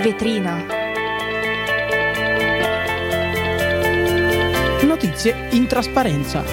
vetrina. Notizie in trasparenza.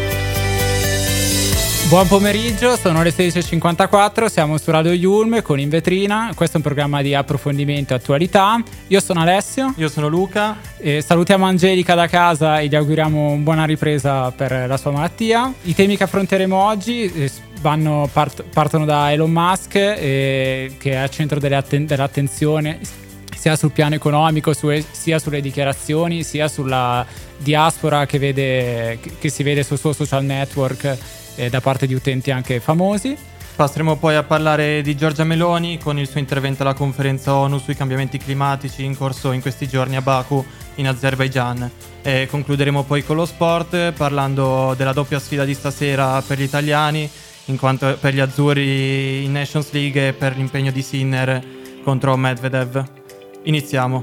Buon pomeriggio, sono le 16.54, siamo su Radio Yulm con In Vetrina. Questo è un programma di approfondimento e attualità. Io sono Alessio. Io sono Luca. E salutiamo Angelica da casa e gli auguriamo una buona ripresa per la sua malattia. I temi che affronteremo oggi partono da Elon Musk, che è al centro dell'attenzione sia sul piano economico, sia sulle dichiarazioni, sia sulla diaspora che si vede sul suo social network da parte di utenti anche famosi. Passeremo poi a parlare di Giorgia Meloni con il suo intervento alla conferenza ONU sui cambiamenti climatici in corso in questi giorni a Baku in Azerbaigian. E concluderemo poi con lo sport parlando della doppia sfida di stasera per gli italiani, in quanto per gli azzurri in Nations League e per l'impegno di Sinner contro Medvedev. Iniziamo.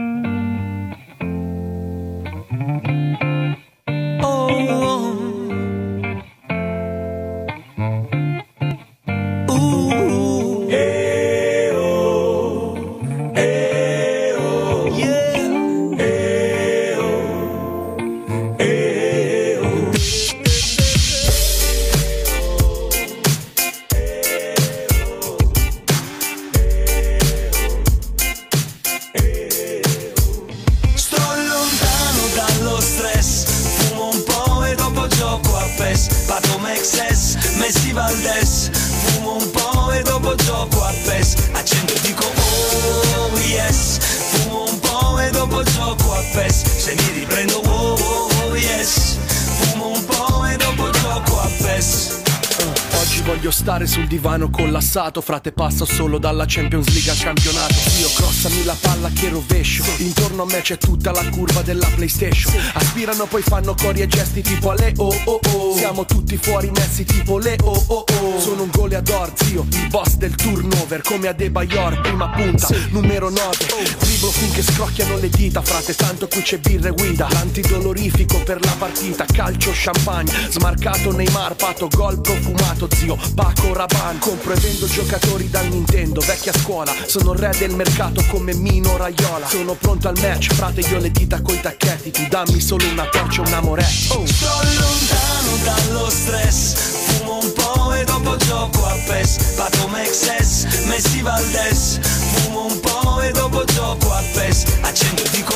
Stare sul divano collassato, frate, passo solo dalla Champions League al campionato. Io crossami la palla che rovescio, intorno a me c'è tutta la curva della PlayStation. Aspirano poi fanno cori e gesti tipo ale oh oh oh. Siamo tutti fuori messi tipo le oh oh oh. Sono un goleador, zio, il boss del turnover, come Adebayor, prima punta, numero 9. Driblo finché scrocchiano le dita, frate, tanto qui c'è birra e guida. L'antidolorifico per la partita, calcio, champagne, smarcato Neymar, pato, gol profumato, zio, Paco Rabanne. Compro e vendo giocatori da Nintendo, vecchia scuola, sono re del mercato come Mino Raiola. Sono pronto al match, frate, io le dita coi tacchetti, tu dammi solo una torcia, un amore. Sto lontano dallo stress, fumo un po' e dopo gioco a PES. Pato Mexes, Messi Valdes, fumo un po' e dopo gioco a PES. Accendo e dico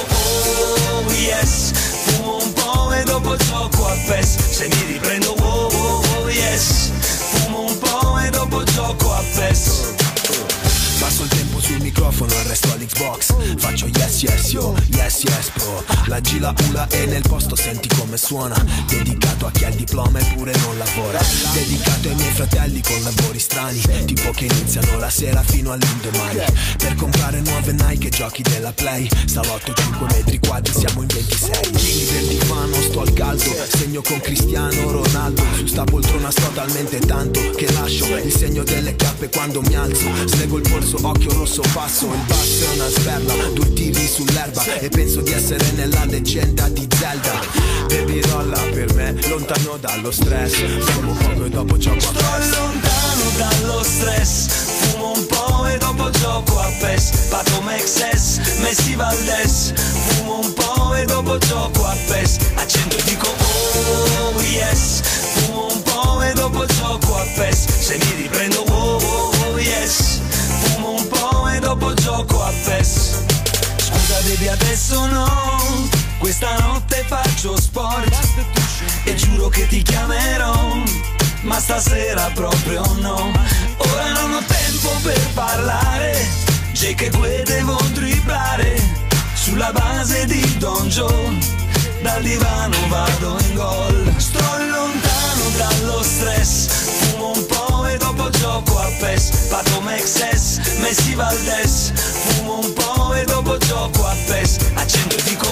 oh yes, fumo un po' e dopo gioco a PES. Se mi riprendo oh oh oh yes, fumo un po' e dopo gioco a PES. Passo il tempo sul microfono, il resto all'Xbox. Faccio yes yes yo, yes yes pro. La G la ula e nel posto senti come suona. Dedicato a chi ha il diploma eppure non lavora. Dedicato ai miei fratelli con lavori strani, tipo che iniziano la sera fino all'indomani. Per comprare nuove Nike e giochi della Play. Salotto 5 metri quadri, siamo in 26. King del divano, sto al caldo. Segno con Cristiano Ronaldo. Su sta poltrona sto talmente tanto che lascio il segno delle cappe quando mi alzo. Slego il polso, occhio rosso, passo. Il basso è una sperla, 2 tiri sull'erba e penso di essere nella leggenda di Zelda. Baby rolla per me, lontano dallo stress. Fumo poco e dopo gioco a PES. Sto lontano dallo stress, fumo un po' e dopo gioco a PES. Pato Mexes, Messi Valdes, fumo un po' e dopo gioco a PES. Accendo e dico oh yes, fumo un po' e dopo gioco a PES. Se mi riprendo oh oh oh yes, fumo un po' e dopo gioco a PES. Scusa baby adesso no, questa notte faccio sport e giuro che ti chiamerò, ma stasera proprio no. Ora non ho tempo per parlare, Jake e Gue devo dribblare sulla base di Don Joe, dal divano vado in gol. Sto lontano dallo stress, fumo un po' e dopo gioco a PES. Pato Mexes, Messi Valdes, fumo un po' e dopo gioco a PES. Accendo e dico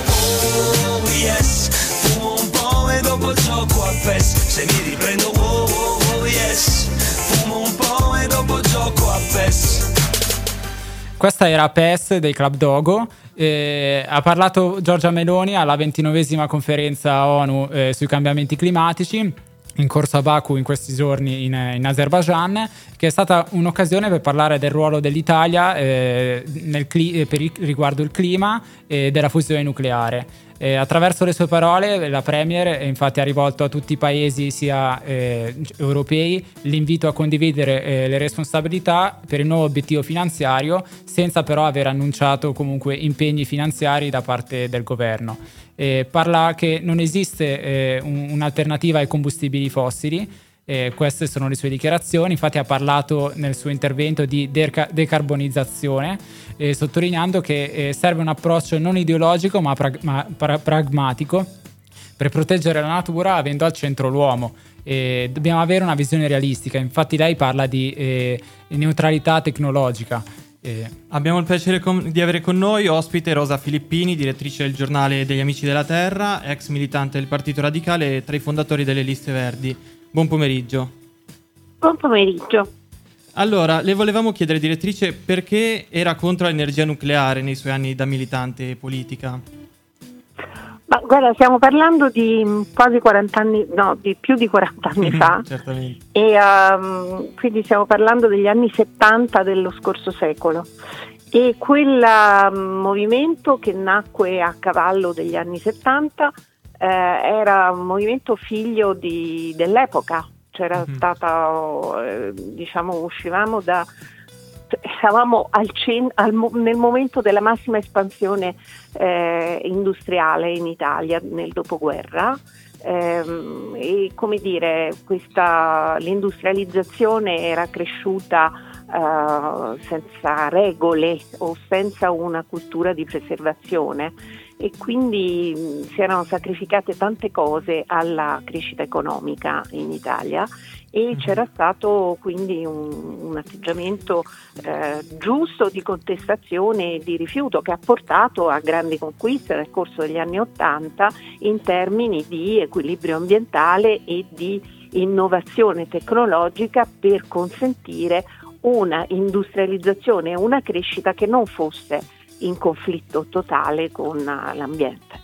oh yes, fumo un po' e dopo gioco a PES. Se mi riprendo oh oh oh yes, fumo un po' e dopo gioco a PES. Questa era PES dei Club Dogo. Ha parlato Giorgia Meloni alla 29esima conferenza ONU sui cambiamenti climatici in corso a Baku in questi giorni in Azerbaijan, che è stata un'occasione per parlare del ruolo dell'Italia riguardo il clima e della fusione nucleare. Attraverso le sue parole la Premier infatti ha rivolto a tutti i paesi sia europei l'invito a condividere le responsabilità per il nuovo obiettivo finanziario, senza però aver annunciato comunque impegni finanziari da parte del governo. Parla che non esiste un'alternativa ai combustibili fossili. Queste sono le sue dichiarazioni. Infatti ha parlato nel suo intervento di decarbonizzazione, sottolineando che serve un approccio non ideologico ma pragmatico per proteggere la natura, avendo al centro l'uomo. Dobbiamo avere una visione realistica. Infatti lei parla di neutralità tecnologica. Abbiamo il piacere di avere con noi ospite Rosa Filippini, direttrice del giornale degli Amici della Terra, ex militante del Partito Radicale e tra i fondatori delle Liste Verdi. Buon pomeriggio. Buon pomeriggio. Allora, le volevamo chiedere, direttrice, perché era contro l'energia nucleare nei suoi anni da militante politica? Ma guarda, stiamo parlando di quasi 40 anni, no, di più di 40 anni fa. Certamente. E quindi stiamo parlando degli anni 70 dello scorso secolo. E quel movimento che nacque a cavallo degli anni 70 era un movimento figlio dell'epoca. C'era stata, uscivamo eravamo nel momento della massima espansione industriale in Italia nel dopoguerra, e come dire, l'industrializzazione era cresciuta senza regole o senza una cultura di preservazione, e quindi si erano sacrificate tante cose alla crescita economica in Italia, e c'era stato quindi un atteggiamento giusto di contestazione e di rifiuto, che ha portato a grandi conquiste nel corso degli anni '80 in termini di equilibrio ambientale e di innovazione tecnologica, per consentire una industrializzazione e una crescita che non fosse in conflitto totale con l'ambiente.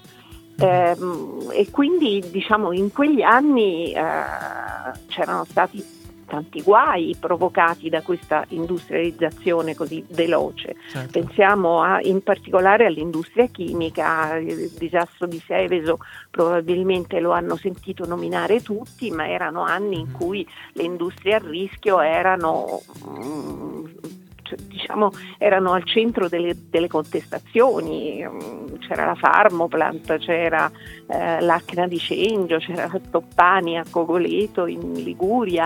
E quindi in quegli anni c'erano stati tanti guai provocati da questa industrializzazione così veloce. Certo. Pensiamo in particolare all'industria chimica. Il disastro di Seveso probabilmente lo hanno sentito nominare tutti, ma erano anni in cui le industrie a rischio erano al centro delle contestazioni. C'era la Farmoplant, c'era l'Acna di Cengio, c'era la Stoppani a Cogoleto in Liguria.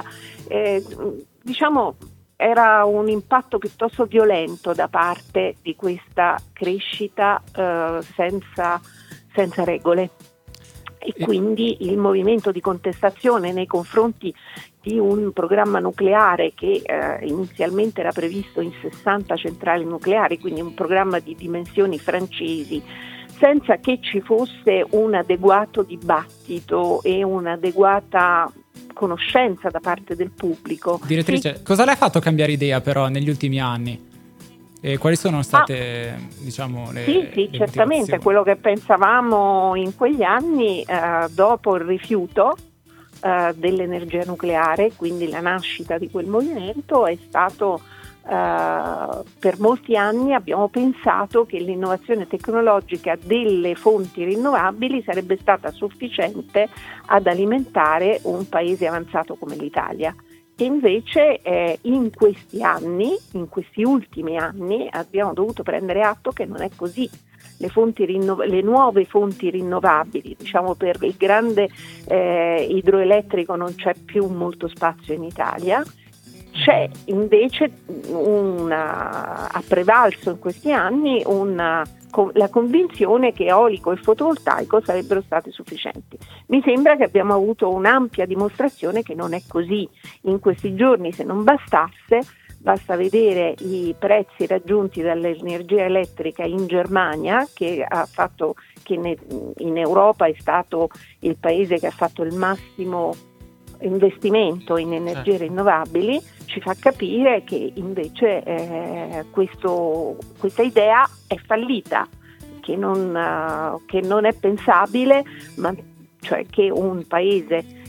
Era un impatto piuttosto violento da parte di questa crescita senza regole. E quindi il movimento di contestazione nei confronti di un programma nucleare che inizialmente era previsto in 60 centrali nucleari, quindi un programma di dimensioni francesi, senza che ci fosse un adeguato dibattito e un'adeguata conoscenza da parte del pubblico. Direttrice, cosa le ha fatto cambiare idea però negli ultimi anni? E quali sono state le Sì, certamente. Quello che pensavamo in quegli anni, dopo il rifiuto dell'energia nucleare, quindi la nascita di quel movimento, è stato per molti anni abbiamo pensato che l'innovazione tecnologica delle fonti rinnovabili sarebbe stata sufficiente ad alimentare un paese avanzato come l'Italia. E invece in questi ultimi anni abbiamo dovuto prendere atto che non è così. Le nuove fonti rinnovabili, per il grande idroelettrico non c'è più molto spazio in Italia. C'è invece ha prevalso in questi anni la convinzione che eolico e fotovoltaico sarebbero state sufficienti. Mi sembra che abbiamo avuto un'ampia dimostrazione che non è così. In questi giorni, se non bastasse, basta vedere i prezzi raggiunti dall'energia elettrica in Germania, che in Europa è stato il paese che ha fatto il massimo investimento in energie rinnovabili, ci fa capire che invece questa idea è fallita, che non è pensabile, cioè che un paese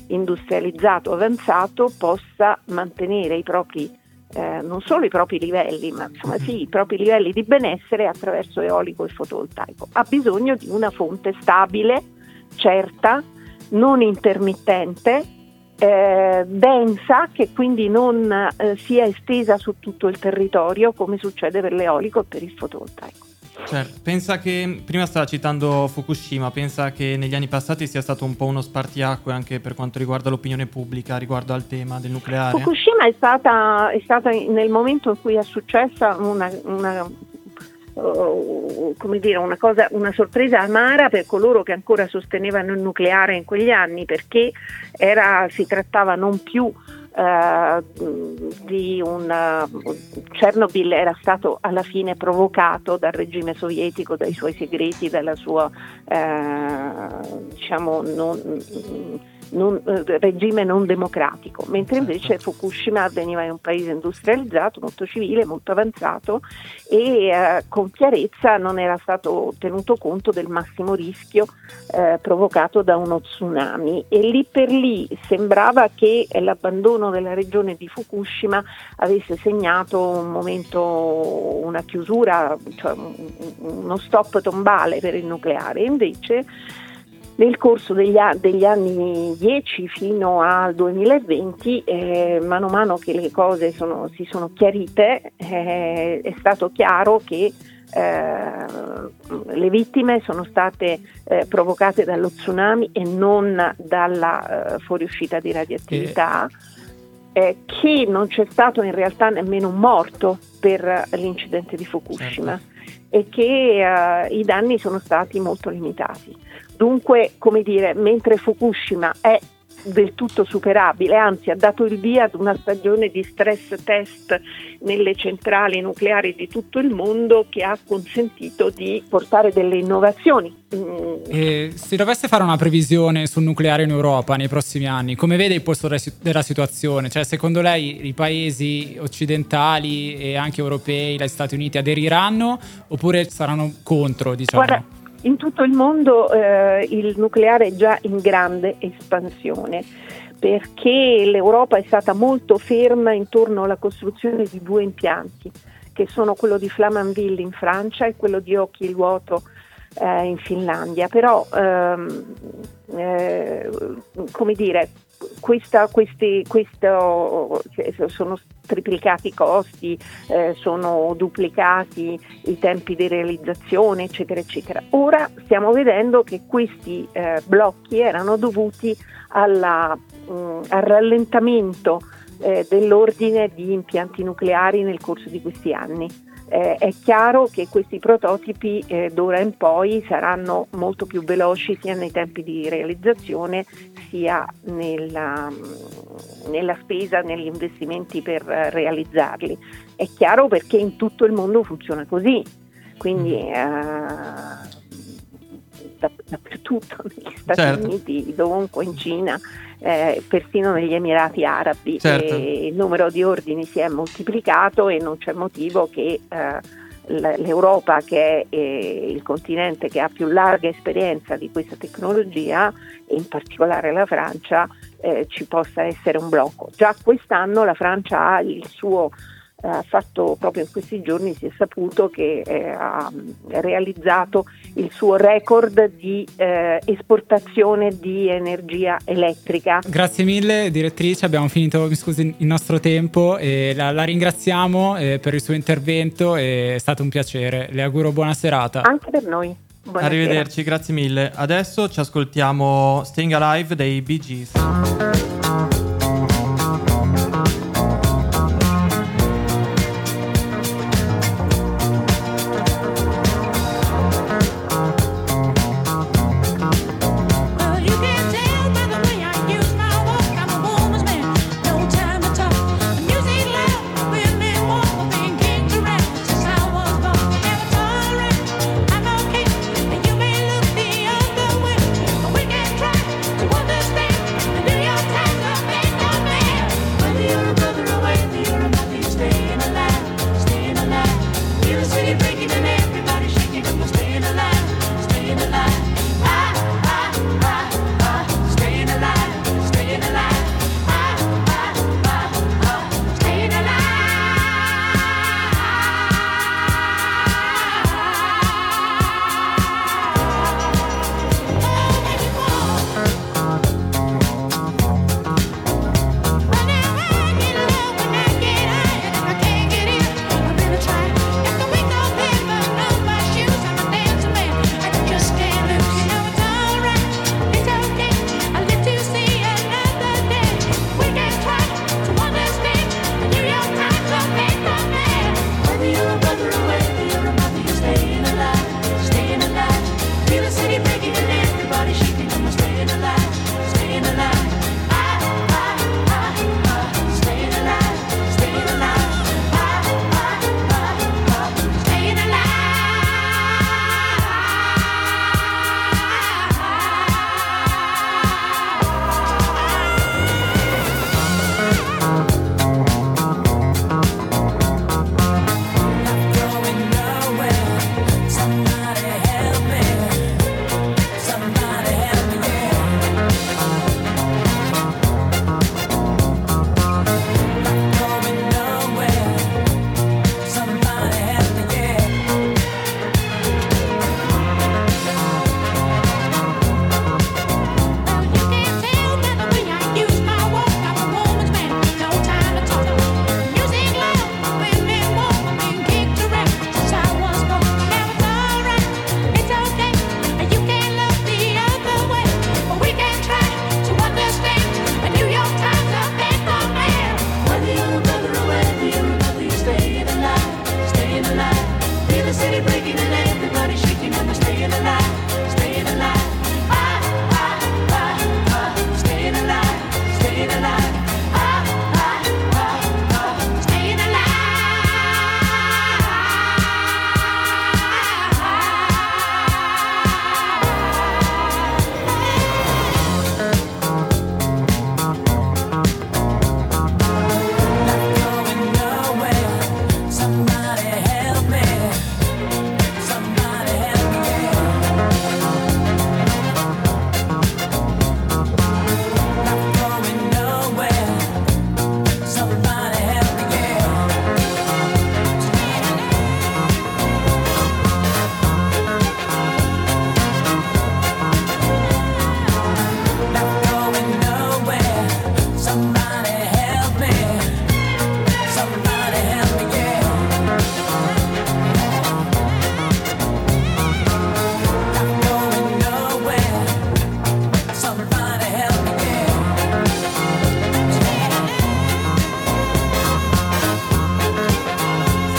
industrializzato avanzato possa mantenere i propri non solo i propri livelli, ma insomma sì, i propri livelli di benessere attraverso eolico e fotovoltaico. Ha bisogno di una fonte stabile, certa, non intermittente, densa, che quindi non sia estesa su tutto il territorio come succede per l'eolico e per il fotovoltaico. Certo, pensa che, prima stava citando Fukushima, pensa che negli anni passati sia stato un po' uno spartiacque anche per quanto riguarda l'opinione pubblica riguardo al tema del nucleare? Fukushima è stata nel momento in cui è successa una sorpresa amara per coloro che ancora sostenevano il nucleare in quegli anni, perché si trattava non più di Chernobyl era stato alla fine provocato dal regime sovietico, dai suoi segreti, dalla sua regime non democratico, mentre invece Fukushima avveniva in un paese industrializzato, molto civile, molto avanzato, e con chiarezza non era stato tenuto conto del massimo rischio provocato da uno tsunami, e lì per lì sembrava che l'abbandono della regione di Fukushima avesse segnato un momento, una chiusura, cioè uno stop tombale per il nucleare. Invece nel corso degli anni 10 fino al 2020, mano a mano che le cose si sono chiarite, è stato chiaro che le vittime sono state provocate dallo tsunami e non dalla fuoriuscita di radioattività, che non c'è stato in realtà nemmeno un morto per l'incidente di Fukushima, e che i danni sono stati molto limitati. Dunque, come dire, mentre Fukushima è del tutto superabile, anzi ha dato il via ad una stagione di stress test nelle centrali nucleari di tutto il mondo, che ha consentito di portare delle innovazioni. E se dovesse fare una previsione sul nucleare in Europa nei prossimi anni, come vede il posto della situazione? Cioè, secondo lei i paesi occidentali e anche europei, gli Stati Uniti, aderiranno oppure saranno contro, diciamo? Guarda, in tutto il mondo il nucleare è già in grande espansione, perché l'Europa è stata molto ferma intorno alla costruzione di 2 impianti, che sono quello di Flamanville in Francia e quello di Olkiluoto in Finlandia. Però come dire, sono triplicati i costi, sono duplicati i tempi di realizzazione, eccetera eccetera. Ora stiamo vedendo che questi blocchi erano dovuti al rallentamento dell'ordine di impianti nucleari nel corso di questi anni. È chiaro che questi prototipi d'ora in poi saranno molto più veloci sia nei tempi di realizzazione sia nella spesa, negli investimenti per realizzarli. È chiaro, perché in tutto il mondo funziona così, quindi dappertutto, negli Stati Uniti, dovunque, in Cina, persino negli Emirati Arabi, il numero di ordini si è moltiplicato, e non c'è motivo che l'Europa, che è il continente che ha più larga esperienza di questa tecnologia, e in particolare la Francia, ci possa essere un blocco. Già quest'anno la Francia ha il suo fatto, proprio in questi giorni si è saputo che ha realizzato il suo record di esportazione di energia elettrica. Grazie mille direttrice, abbiamo finito, mi scusi, il nostro tempo, e la ringraziamo per il suo intervento, è stato un piacere, le auguro buona serata. Anche per noi. Buonasera. Arrivederci, grazie mille. Adesso ci ascoltiamo Staying Alive dei Bee Gees. Understand, do your time.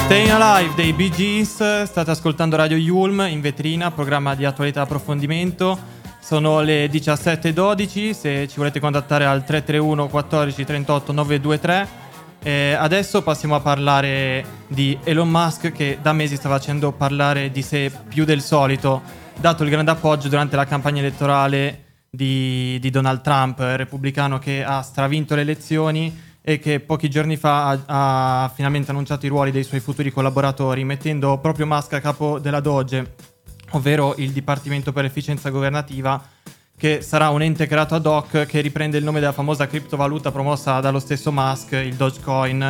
Staying Alive dei Bee Gees, state ascoltando Radio Yulm in vetrina, programma di attualità e approfondimento. Sono le 17:12, se ci volete contattare al 331 14 38 923. Adesso passiamo a parlare di Elon Musk, che da mesi sta facendo parlare di sé più del solito, dato il grande appoggio durante la campagna elettorale di Donald Trump, repubblicano che ha stravinto le elezioni e che pochi giorni fa ha finalmente annunciato i ruoli dei suoi futuri collaboratori, mettendo proprio Musk a capo della Doge, ovvero il Dipartimento per l'Efficienza Governativa, che sarà un ente creato ad hoc che riprende il nome della famosa criptovaluta promossa dallo stesso Musk, il Dogecoin,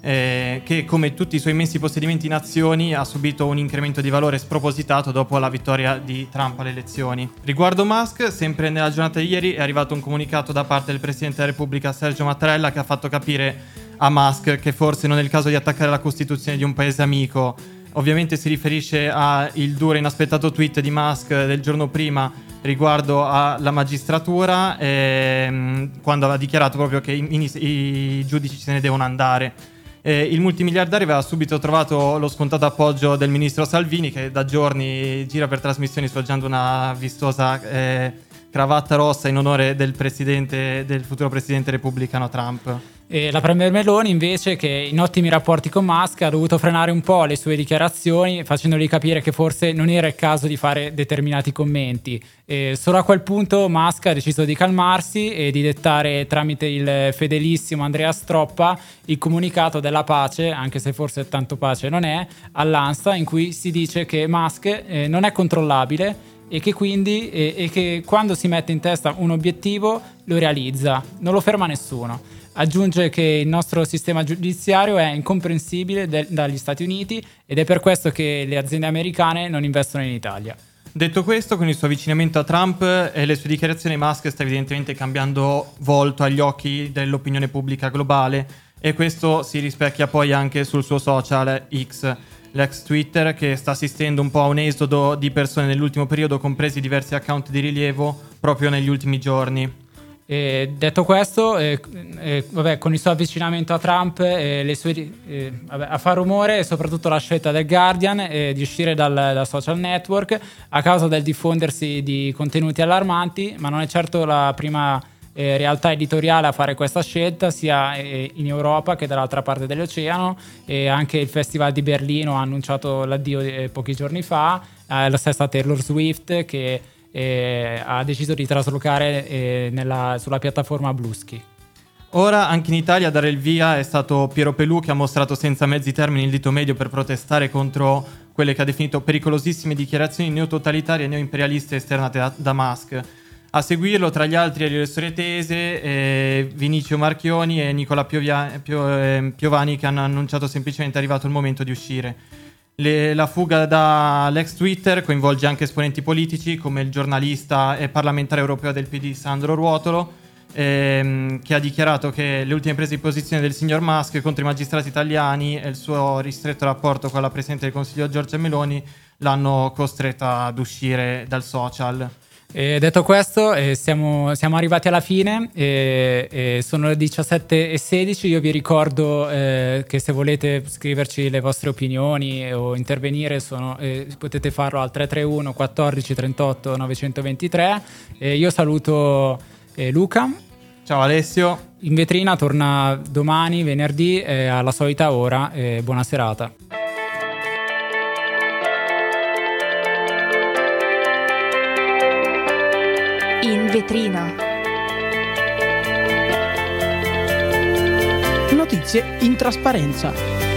che come tutti i suoi immensi possedimenti in azioni ha subito un incremento di valore spropositato dopo la vittoria di Trump alle elezioni. Riguardo Musk, sempre nella giornata di ieri è arrivato un comunicato da parte del Presidente della Repubblica Sergio Mattarella, che ha fatto capire a Musk che forse non è il caso di attaccare la Costituzione di un paese amico. Ovviamente si riferisce al duro e inaspettato tweet di Musk del giorno prima riguardo alla magistratura, quando aveva dichiarato proprio che i giudici se ne devono andare. Il multimiliardario aveva subito trovato lo scontato appoggio del ministro Salvini, che da giorni gira per trasmissioni sfoggiando una vistosa cravatta rossa in onore del futuro presidente repubblicano Trump. E la premier Meloni invece, che in ottimi rapporti con Musk ha dovuto frenare un po' le sue dichiarazioni, facendogli capire che forse non era il caso di fare determinati commenti. Solo a quel punto Musk ha deciso di calmarsi e di dettare tramite il fedelissimo Andrea Stroppa il comunicato della pace, anche se forse tanto pace non è, all'ANSA, in cui si dice che Musk non è controllabile e che quindi che quando si mette in testa un obiettivo lo realizza, non lo ferma nessuno. Aggiunge che il nostro sistema giudiziario è incomprensibile dagli Stati Uniti ed è per questo che le aziende americane non investono in Italia. Detto questo, con il suo avvicinamento a Trump e le sue dichiarazioni, Musk sta evidentemente cambiando volto agli occhi dell'opinione pubblica globale, e questo si rispecchia poi anche sul suo social X, l'ex Twitter, che sta assistendo un po' a un esodo di persone nell'ultimo periodo, compresi diversi account di rilievo proprio negli ultimi giorni. Detto questo, con il suo avvicinamento a Trump, a far rumore e soprattutto la scelta del Guardian di uscire dal social network a causa del diffondersi di contenuti allarmanti, ma non è certo la prima realtà editoriale a fare questa scelta, sia in Europa che dall'altra parte dell'oceano. Anche il Festival di Berlino ha annunciato l'addio pochi giorni fa, la stessa Taylor Swift, che ha deciso di traslocare sulla piattaforma Bluesky. Ora anche in Italia a dare il via è stato Piero Pelù, che ha mostrato senza mezzi termini il dito medio per protestare contro quelle che ha definito pericolosissime dichiarazioni neototalitarie e neoimperialiste esternate da Musk. A seguirlo, tra gli altri, Elio Storie Tese, Vinicio Marchioni e Nicola Piovani, che hanno annunciato semplicemente è arrivato il momento di uscire. La fuga dall'ex Twitter coinvolge anche esponenti politici come il giornalista e parlamentare europeo del PD Sandro Ruotolo, che ha dichiarato che le ultime prese di posizione del signor Musk contro i magistrati italiani e il suo ristretto rapporto con la Presidente del Consiglio Giorgia Meloni l'hanno costretta ad uscire dal social. Detto questo, siamo arrivati alla fine, sono le 17:16. Io vi ricordo che se volete scriverci le vostre opinioni o intervenire potete farlo al 331 14 38 923. Io saluto Luca. Ciao Alessio. In vetrina torna domani, venerdì, alla solita ora. Buona serata. In vetrina. Notizie in trasparenza.